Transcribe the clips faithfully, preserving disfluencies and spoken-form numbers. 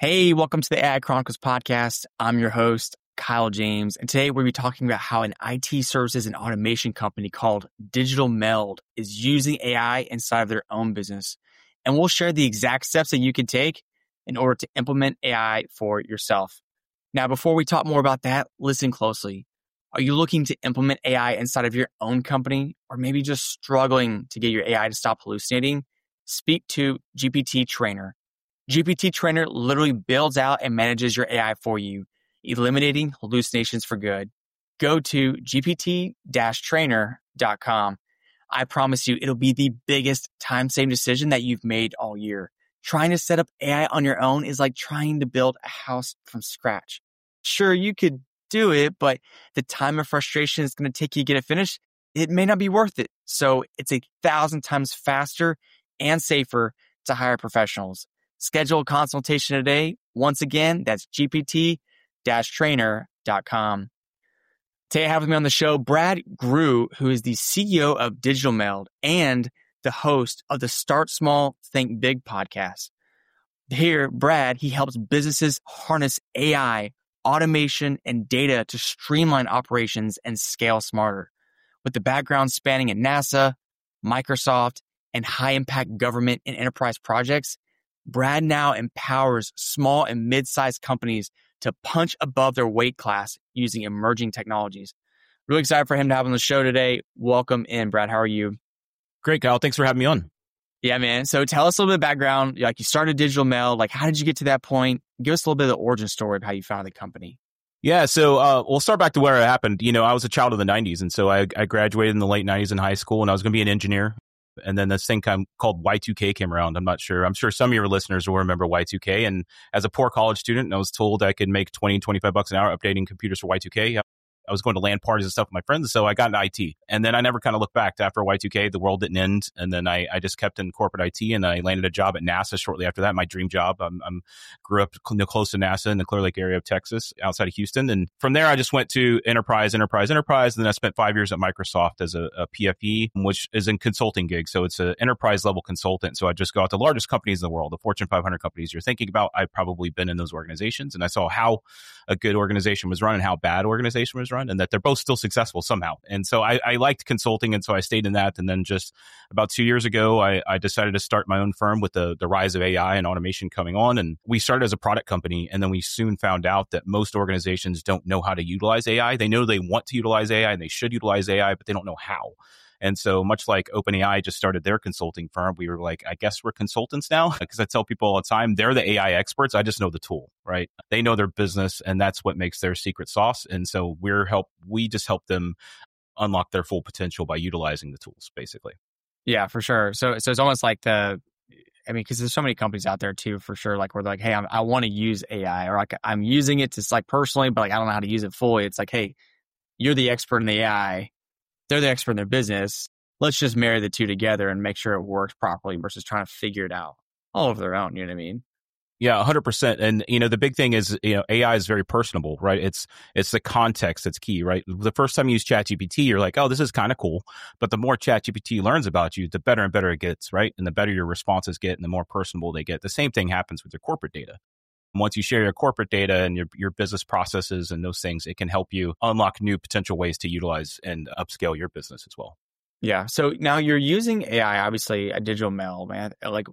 Hey, welcome to the A I Chronicles podcast. I'm your host, Kyle James, and today we'll be talking about how an I T services and automation company called Digital Meld is using A I inside of their own business. And we'll share the exact steps that you can take in order to implement A I for yourself. Now, before we talk more about that, listen closely. Are you looking to implement A I inside of your own company, or maybe just struggling to get your A I to stop hallucinating? Speak to G P T Trainer. G P T Trainer literally builds out and manages your A I for you, eliminating hallucinations for good. Go to G P T trainer dot com. I promise you, it'll be the biggest time-saving decision that you've made all year. Trying to set up A I on your own is like trying to build a house from scratch. Sure, you could do it, but the time and frustration it's going to take you to get it finished, it may not be worth it. So it's a thousand times faster and safer to hire professionals. Schedule a consultation today. Once again, that's G P T trainer dot com. Today I have with me on the show Brad Grew, who is the C E O of Digital Meld and the host of the Start Small, Think Big podcast. Here, Brad, he helps businesses harness A I, automation, and data to streamline operations and scale smarter. With the background spanning at NASA, Microsoft, and high-impact government and enterprise projects, Brad now empowers small and mid-sized companies to punch above their weight class using emerging technologies. Really excited for him to have on the show today. Welcome in, Brad. How are you? Great, Kyle. Thanks for having me on. Yeah, man. So tell us a little bit of background. Like you started Digital Meld. Like how did you get to that point? Give us a little bit of the origin story of how you founded the company. Yeah, so uh, we'll start back to where it happened. You know, I was a child of the nineties, and so I, I graduated in the late nineties in high school, and I was going to be an engineer. And then this thing kind called Y two K came around. I'm not sure. I'm sure some of your listeners will remember Y two K. And as a poor college student, I was told I could make twenty, twenty-five bucks an hour updating computers for Y two K. I was going to LAN parties and stuff with my friends, so I got into I T. And then I never kind of looked back. After Y two K, the world didn't end. And then I, I just kept in corporate I T, and I landed a job at NASA shortly after that, my dream job. I I'm, grew up close to NASA in the Clear Lake area of Texas, outside of Houston. And from there, I just went to enterprise, enterprise, enterprise. And then I spent five years at Microsoft as a, a P F E, which is a consulting gig. So it's an enterprise level consultant. So I just go out to the largest companies in the world, the Fortune five hundred companies you're thinking about. I've probably been in those organizations, and I saw how a good organization was run and how bad organization was run, and that they're both still successful somehow. And so I, I liked consulting, and so I stayed in that. And then just about two years ago, I, I decided to start my own firm with the, the rise of A I and automation coming on. And we started as a product company, and then we soon found out that most organizations don't know how to utilize A I. They know they want to utilize A I and they should utilize A I, but they don't know how. And so much like OpenAI just started their consulting firm, we were like, I guess we're consultants now, because I tell people all the time, they're the A I experts. I just know the tool, right? They know their business, and that's what makes their secret sauce. And so we're help, we just help them unlock their full potential by utilizing the tools, basically. Yeah, for sure. So, so it's almost like the, I mean, because there's so many companies out there too, for sure. Like, we're like, hey, I'm, I want to use A I, or like I'm using it to like personally, but like I don't know how to use it fully. It's like, hey, you're the expert in the A I. They're the expert in their business. Let's just marry the two together and make sure it works properly versus trying to figure it out all over their own. You know what I mean? Yeah, one hundred percent. And, you know, the big thing is, you know, A I is very personable, right? It's it's the context that's key, right? The first time you use ChatGPT, you're like, oh, this is kind of cool. But the more ChatGPT learns about you, the better and better it gets, right? And the better your responses get and the more personable they get. The same thing happens with your corporate data. Once you share your corporate data and your, your business processes and those things, it can help you unlock new potential ways to utilize and upscale your business as well. Yeah. So now you're using A I, obviously, at Digital Meld, man. Like,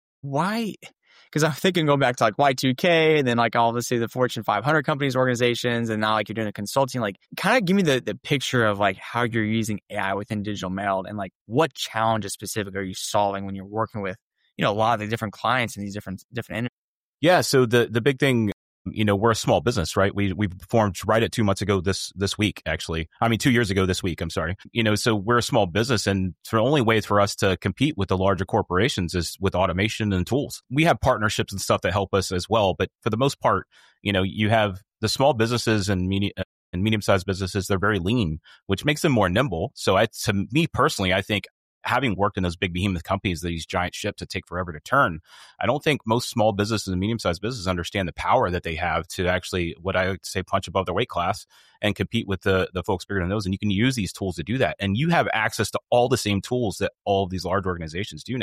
why? Because I'm thinking going back to like Y two K, and then like obviously the Fortune five hundred companies, organizations, and now like you're doing a consulting. Like, kind of give me the, the picture of like how you're using A I within Digital Meld, and like what challenges specific are you solving when you're working with, you know, a lot of the different clients in these different different industries. Yeah. So the, the big thing, you know, we're a small business, right? We, we formed right at two months ago this, this week, actually. I mean, two years ago this week, I'm sorry. You know, so we're a small business, and the only way for us to compete with the larger corporations is with automation and tools. We have partnerships and stuff that help us as well. But for the most part, you know, you have the small businesses and medium, and medium-sized businesses, they're very lean, which makes them more nimble. So I, to me personally, I think having worked in those big behemoth companies, these giant ships that take forever to turn, I don't think most small businesses and medium-sized businesses understand the power that they have to actually, what I would say, punch above their weight class and compete with the, the folks bigger than those. And you can use these tools to do that. And you have access to all the same tools that all of these large organizations do now.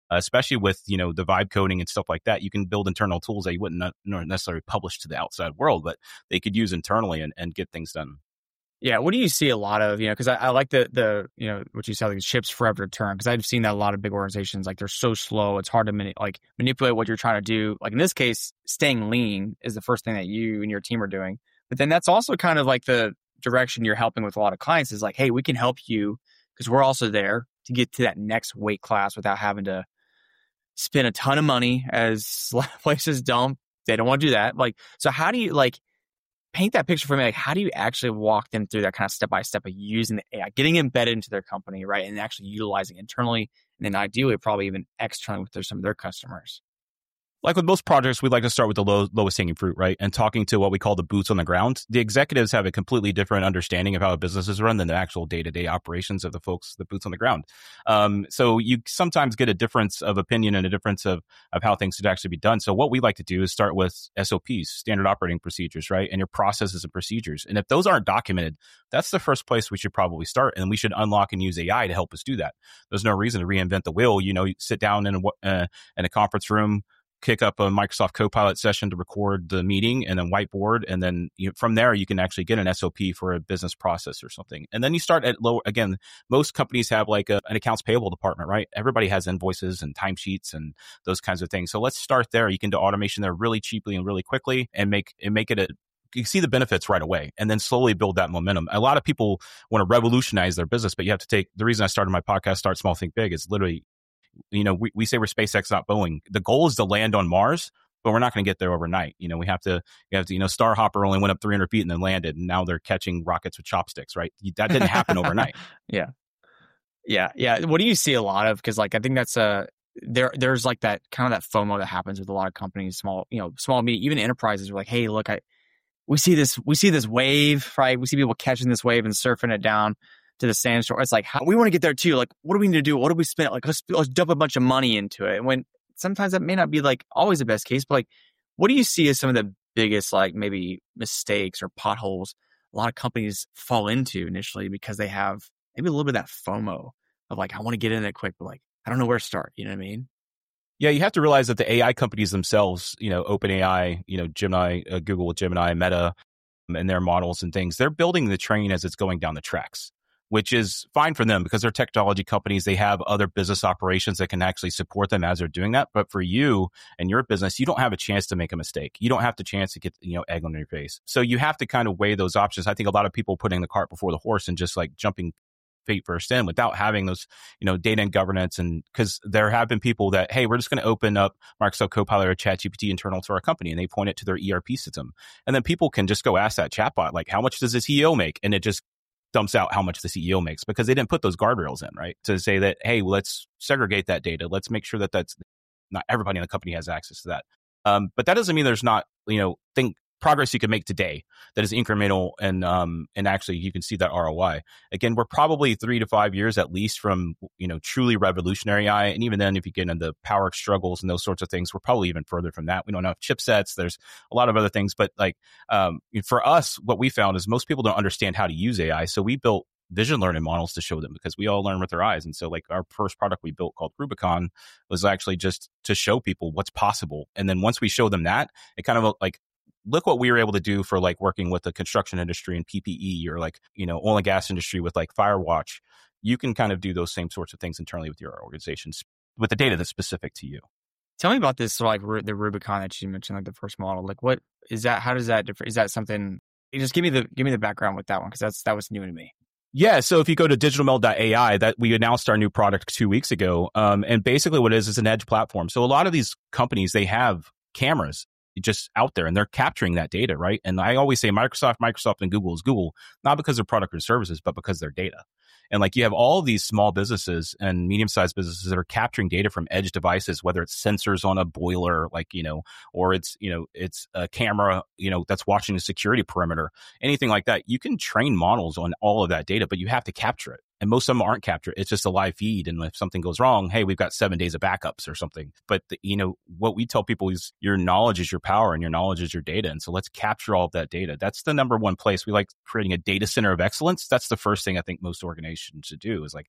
Uh, especially with, you know, the vibe coding and stuff like that, you can build internal tools that you wouldn't not necessarily publish to the outside world, but they could use internally and, and get things done. Yeah. What do you see a lot of, you know, because I, I like the, the, you know, what you said, like ships forever to turn, because I've seen that a lot of big organizations, like they're so slow. It's hard to mani- like manipulate what you're trying to do. Like in this case, staying lean is the first thing that you and your team are doing. But then that's also kind of like the direction you're helping with a lot of clients is like, hey, we can help you because we're also there to get to that next weight class without having to spend a ton of money as places dump. They don't want to do that. Like, so how do you like paint that picture for me? Like, how do you actually walk them through that kind of step by step of using the A I, getting embedded into their company, right? And actually utilizing internally and then ideally probably even externally with their, some of their customers. Like with most projects, we like to start with the low, lowest hanging fruit, right? And talking to what we call the boots on the ground. The executives have a completely different understanding of how a business is run than the actual day-to-day operations of the folks, the boots on the ground. Um, so you sometimes get a difference of opinion and a difference of, of how things should actually be done. So what we like to do is start with S O Ps, standard operating procedures, right? And your processes and procedures. And if those aren't documented, that's the first place we should probably start. And we should unlock and use A I to help us do that. There's no reason to reinvent the wheel. You know, you sit down in a, uh, in a conference room, kick up a Microsoft Copilot session to record the meeting and then whiteboard. And then you, from there, you can actually get an S O P for a business process or something. And then you start at low. Again, most companies have like a, an accounts payable department, right? Everybody has invoices and timesheets and those kinds of things. So let's start there. You can do automation there really cheaply and really quickly and make, and make it a, you see the benefits right away and then slowly build that momentum. A lot of people want to revolutionize their business, but you have to take, the reason I started my podcast, Start Small, Think Big, is literally, you know, we, we say we're SpaceX, not Boeing. The goal is to land on Mars, but we're not going to get there overnight. You know, we have to, we have to, you know, Starhopper only went up three hundred feet and then landed, and now they're catching rockets with chopsticks, right? That didn't happen overnight. Yeah. Yeah. Yeah. What do you see a lot of? Because like, I think that's a, there, there's like that kind of that FOMO that happens with a lot of companies, small, you know, small, medium, even enterprises are like, hey, look, I, we see this, we see this wave, right? We see people catching this wave and surfing it down to the sandstorm. It's like, how, we want to get there too. Like, what do we need to do? What do we spend? Like, let's, let's dump a bunch of money into it. And when sometimes that may not be like always the best case, but like, what do you see as some of the biggest, like maybe mistakes or potholes a lot of companies fall into initially because they have maybe a little bit of that FOMO of like, I want to get in there quick, but like, I don't know where to start. You know what I mean? Yeah, you have to realize that the A I companies themselves, you know, OpenAI, you know, Gemini, uh, Google with Gemini, Meta, and their models and things, they're building the train as it's going down the tracks, which is fine for them because they're technology companies. They have other business operations that can actually support them as they're doing that. But for you and your business, you don't have a chance to make a mistake. You don't have the chance to get, you know, egg on your face. So you have to kind of weigh those options. I think a lot of people putting the cart before the horse and just like jumping feet first in without having those, you know, data and governance. And because there have been people that, hey, we're just going to open up Microsoft Copilot or ChatGPT internal to our company, and they point it to their E R P system. And then people can just go ask that chatbot, like, how much does the C E O make? And it just dumps out how much the C E O makes because they didn't put those guardrails in, right? To say that, hey, well, let's segregate that data. Let's make sure that that's not everybody in the company has access to that. Um, but that doesn't mean there's not, you know, think progress you can make today that is incremental and um and actually you can see that R O I. Again, we're probably three to five years at least from, you know, truly revolutionary A I. And even then, if you get into power struggles and those sorts of things, we're probably even further from that. We don't have chipsets. There's a lot of other things. But like um for us, what we found is most people don't understand how to use A I. So we built vision learning models to show them because we all learn with our eyes. And so like our first product we built called Rubicon was actually just to show people what's possible. And then once we show them that, it kind of like, look what we were able to do for like working with the construction industry and P P E or like, you know, oil and gas industry with like Firewatch. You can kind of do those same sorts of things internally with your organizations with the data that's specific to you. Tell me about this, like the Rubicon that you mentioned, like the first model. Like, what is that? How does that differ? Is that something? Just give me the give me the background with that one because that's that was new to me. Yeah, so if you go to digital meld dot A I, that we announced our new product two weeks ago, um, and basically what it is is an edge platform. So a lot of these companies, they have cameras just out there and they're capturing that data, right? And I always say Microsoft, Microsoft, and Google is Google, not because of product or services, but because they're data. And like you have all these small businesses and medium-sized businesses that are capturing data from edge devices, whether it's sensors on a boiler, like, you know, or it's, you know, it's a camera, you know, that's watching the security perimeter, anything like that. You can train models on all of that data, but you have to capture it. And most of them aren't captured. It's just a live feed. And if something goes wrong, hey, we've got seven days of backups or something. But, the, you know, what we tell people is your knowledge is your power and your knowledge is your data. And so let's capture all of that data. That's the number one place. We like creating a data center of excellence. That's the first thing I think most organizations should do is like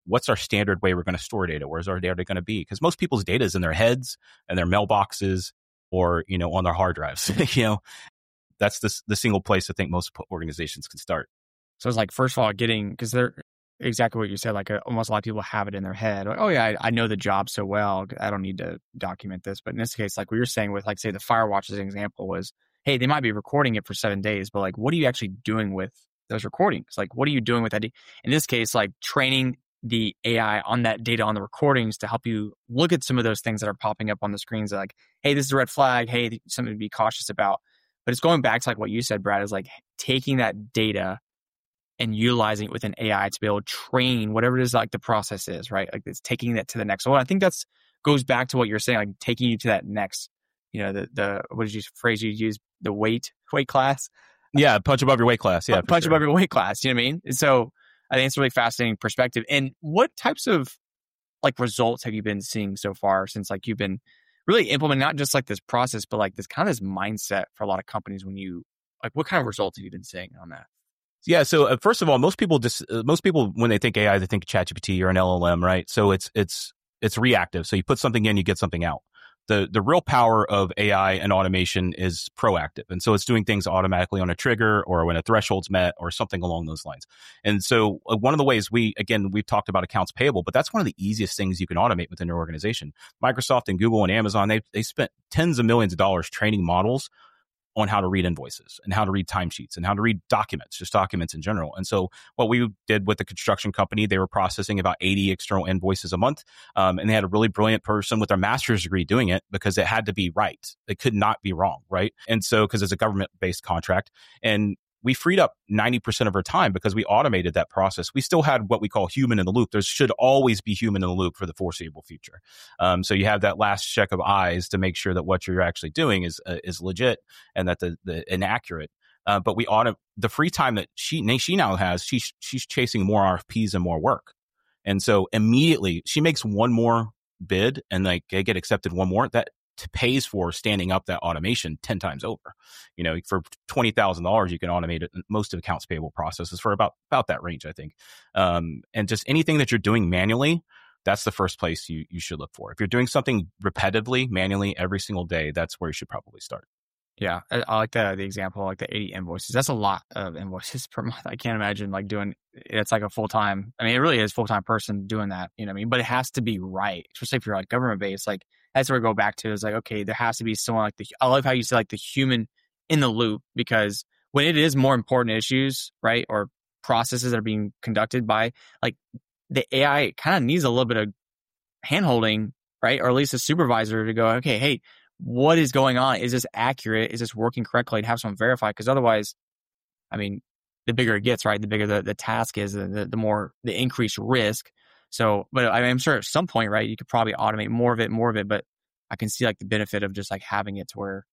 what's our standard way we're going to store data? Where's our data going to be? Because most people's data is in their heads and their mailboxes or, you know, on their hard drives. You know, that's the, the single place I think most organizations can start. So it's like, first of all, getting, because they're exactly what you said, like uh, almost a lot of people have it in their head. Like, oh yeah, I, I know the job so well. I don't need to document this. But in this case, like what you're saying with like, say the Firewatch as an example was, hey, they might be recording it for seven days, but like, what are you actually doing with those recordings? Like, what are you doing with that? In this case, like training the A I on that data on the recordings to help you look at some of those things that are popping up on the screens like, hey, this is a red flag. Hey, something to be cautious about. But it's going back to like what you said, Brad, is like taking that data and utilizing it with an A I to be able to train whatever it is like the process is, right? Like it's taking that to the next level. I think that's goes back to what you're saying, like taking you to that next, you know, the, the what did you phrase you use? The weight, weight class? Yeah, punch above your weight class. Yeah, punch sure. above your weight class. You know what I mean? And so I think it's a really fascinating perspective. And what types of like results have you been seeing so far since like you've been really implementing not just like this process, but like this kind of this mindset for a lot of companies when you like what kind of results have you been seeing on that? Yeah. So uh, first of all, most people just uh, most people when they think A I, they think ChatGPT or an L L M, right? So it's it's it's reactive. So you put something in, you get something out. The the real power of A I and automation is proactive. And so it's doing things automatically on a trigger or when a threshold's met or something along those lines. And so uh, one of the ways we, again, we've talked about accounts payable, but that's one of the easiest things you can automate within your organization. Microsoft and Google and Amazon, they they spent tens of millions of dollars training models on how to read invoices and how to read timesheets and how to read documents, just documents in general. And so what we did with the construction company, they were processing about eighty external invoices a month. Um, and they had a really brilliant person with their master's degree doing it because it had to be right. It could not be wrong, right? And so, because it's a government-based contract. And we freed up ninety percent of our time because we automated that process. We still had what we call human in the loop. There should always be human in the loop for the foreseeable future. Um, so you have that last check of eyes to make sure that what you're actually doing is uh, is legit and that the, the inaccurate. Uh, but we auto the free time that she she now has. She's she's chasing more R F Ps and more work, and so immediately she makes one more bid and like they get accepted one more. That pays for standing up that automation ten times over. You know, for twenty thousand dollars, you can automate it. Most of accounts payable processes for about, about that range, I think. Um, and just anything that you're doing manually, that's the first place you, you should look for. If you're doing something repetitively, manually every single day, that's where you should probably start. Yeah. I, I like the, the example, like the eighty invoices. That's a lot of invoices per month. I can't imagine like doing, it's like a full-time, I mean, it really is full-time person doing that, you know what I mean? But it has to be right. Especially if you're like government based, like, that's where we go back to is like, okay, there has to be someone like the, I love how you say like the human in the loop, because when it is more important issues, right, or processes that are being conducted by, like the A I kind of needs a little bit of handholding, right? Or at least a supervisor to go, okay, hey, what is going on? Is this accurate? Is this working correctly? And have someone verify, because otherwise, I mean, the bigger it gets, right, the bigger the, the task is, the, the more the increased risk. So, but I mean, I'm sure at some point, right, you could probably automate more of it, more of it, but I can see like the benefit of just like having it to where,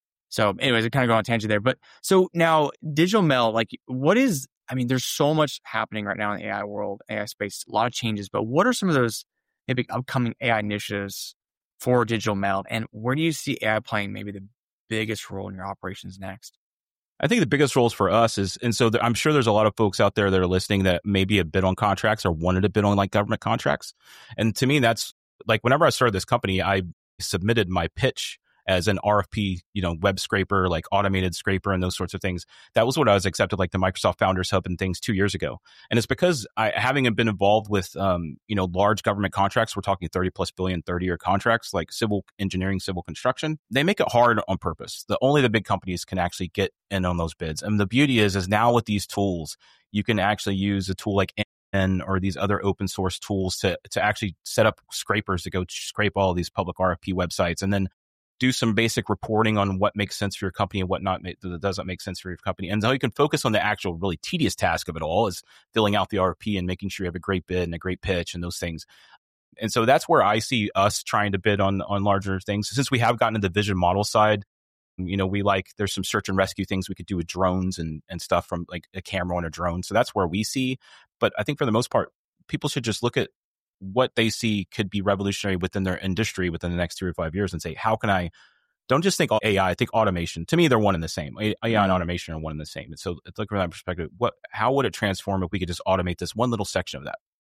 so anyways, I kind of go on a tangent there. But so now Digital Meld, like what is, I mean, there's so much happening right now in the A I world, A I space, a lot of changes, but what are some of those maybe upcoming A I initiatives for Digital Meld? And where do you see A I playing maybe the biggest role in your operations next? I think the biggest roles for us is, and so I'm sure there's a lot of folks out there that are listening that maybe a bid on contracts or wanted to bid on like government contracts. And to me, that's like whenever I started this company, I submitted my pitch as an R F P, you know, web scraper, like automated scraper and those sorts of things. That was what I was accepted, like the Microsoft Founders Hub and things two years ago. And it's because I, having been involved with, um, you know, large government contracts, we're talking thirty plus billion, thirty year contracts, like civil engineering, civil construction, they make it hard on purpose. The only the big companies can actually get in on those bids. And the beauty is, is now with these tools, you can actually use a tool like N or these other open source tools to, to actually set up scrapers to go scrape all of these public R F P websites and then do some basic reporting on what makes sense for your company and what not that doesn't make sense for your company. And so you can focus on the actual really tedious task of it all is filling out the R F P and making sure you have a great bid and a great pitch and those things. And so that's where I see us trying to bid on, on larger things. Since we have gotten into the vision model side, you know, we like, there's some search and rescue things we could do with drones and, and stuff from like a camera on a drone. So that's where we see. But I think for the most part, people should just look at what they see could be revolutionary within their industry within the next three or five years and say, how can I, don't just think A I, think automation. To me, they're one and the same. A I and automation are one and the same. And so it's like from that perspective, what, how would it transform if we could just automate this one little section of that?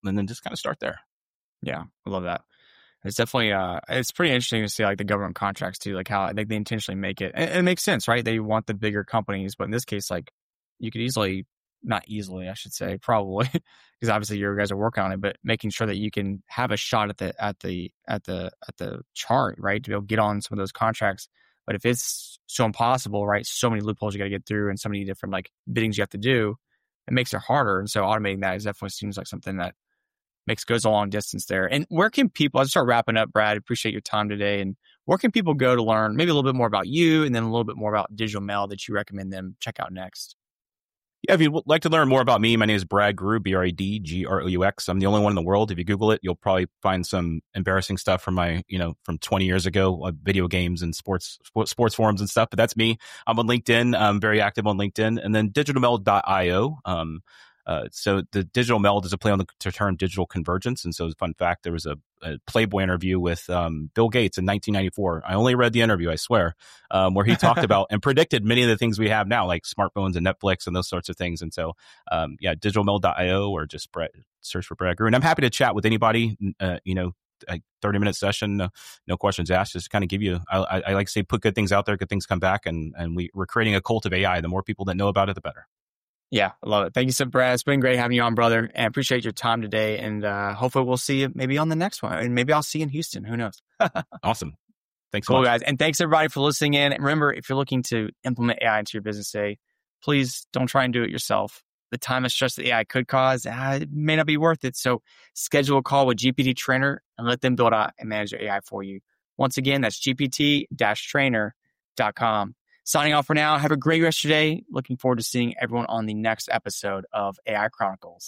and then just kind of start there. Yeah, I love that. It's definitely, uh, it's pretty interesting to see like the government contracts too, like how like, they intentionally make it. And it makes sense, right? They want the bigger companies, but in this case, like you could easily, not easily, I should say, probably, because obviously you guys are working on it, but making sure that you can have a shot at the at the at the at the chart, right, to be able to get on some of those contracts. But if it's so impossible, right, so many loopholes you got to get through, and so many different like biddings you have to do, it makes it harder. And so automating that is definitely seems like something that makes goes a long distance there. And where can people, I'll start wrapping up, Brad, appreciate your time today. And where can people go to learn maybe a little bit more about you and then a little bit more about Digital Meld that you recommend them check out next? Yeah, if you'd like to learn more about me, my name is Brad Grue, B R A D G R O U X. I'm the only one in the world. If you Google it, you'll probably find some embarrassing stuff from my, you know, from twenty years ago, like video games and sports, sports forums and stuff. But that's me. I'm on LinkedIn. I'm very active on LinkedIn. And then digital meld dot io. Um, Uh, so the Digital Meld is a play on the term digital convergence. And so, fun fact, there was a, a Playboy interview with um, Bill Gates in nineteen ninety-four. I only read the interview, I swear, um, where he talked about and predicted many of the things we have now, like smartphones and Netflix and those sorts of things. And so, um, yeah, digital meld dot io or just Brett, search for Brad Grue. And I'm happy to chat with anybody, uh, you know, a thirty minute session, no, no questions asked, just kind of give you, I, I, I like to say, put good things out there, good things come back. And, and we, we're creating a cult of A I. The more people that know about it, the better. Yeah, I love it. Thank you so much, Brad. It's been great having you on, brother. And I appreciate your time today. And uh, hopefully we'll see you maybe on the next one. And maybe I'll see you in Houston. Who knows? Awesome. Thanks so cool, much. guys. And thanks, everybody, for listening in. And remember, if you're looking to implement A I into your business today, please don't try and do it yourself. The time and stress that A I could cause, uh, it may not be worth it. So schedule a call with G P T Trainer and let them build out and manage your A I for you. Once again, that's G P T trainer dot com. Signing off for now. Have a great rest of your day. Looking forward to seeing everyone on the next episode of A I Chronicles.